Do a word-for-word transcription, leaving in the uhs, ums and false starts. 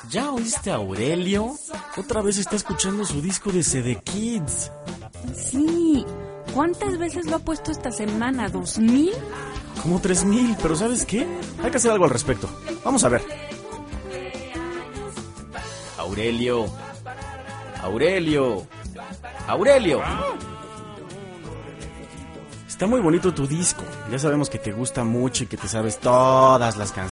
¿Ya oíste a Aurelio? Otra vez está escuchando su disco de C D Kids. Sí. ¿Cuántas veces lo ha puesto esta semana? ¿Dos mil? Como tres mil, pero ¿sabes qué? Hay que hacer algo al respecto. Vamos a ver. Aurelio. Aurelio. Aurelio. Está muy bonito tu disco. Ya sabemos que te gusta mucho y que te sabes todas las canciones.